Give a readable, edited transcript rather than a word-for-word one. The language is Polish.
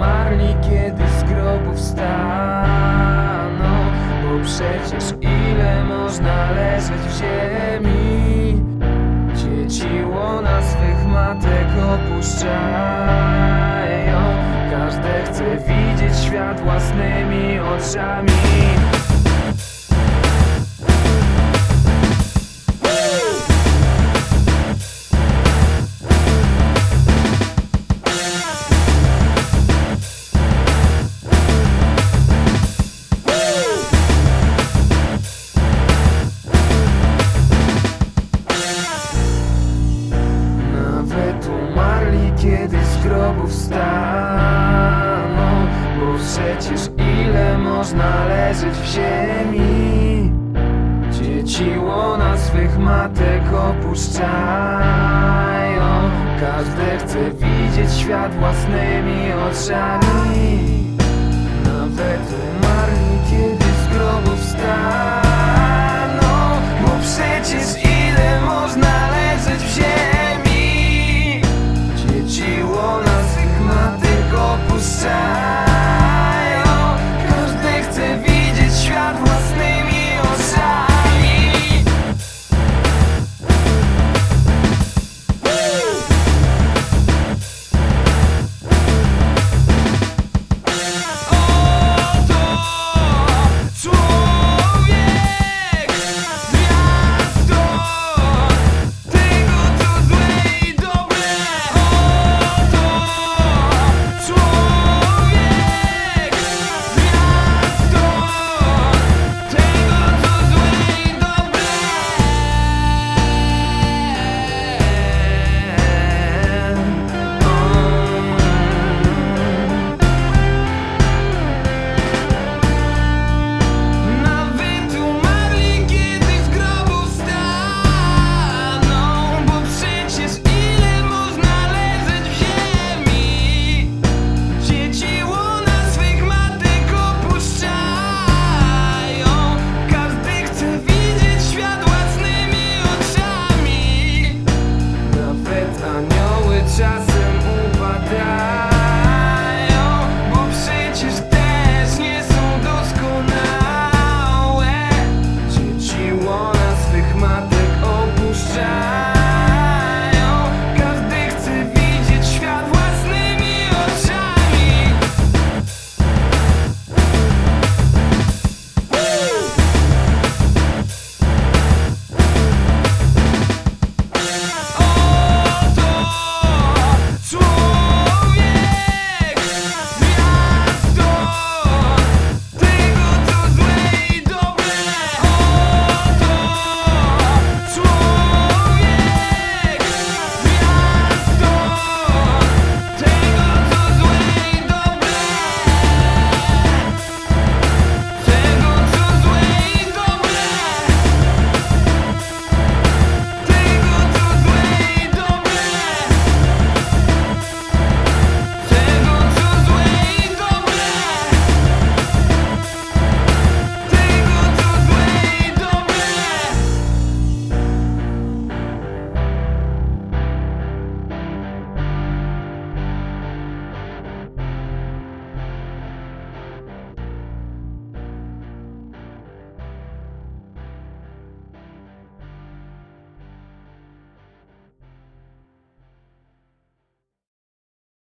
umarli, kiedy z grobów wstaną. Bo przecież ile można leżeć w ziemi. Dzieci łona swych matek opuszczają. Każde chce widzieć świat własnymi oczami. Kiedy z grobów wstaną, bo przecież ile można leżeć w ziemi. Dzieci łona swych matek opuszczają. Każdy chce widzieć świat własnymi oczami. Nawet umarli, kiedy z grobów wstaną, bo przecież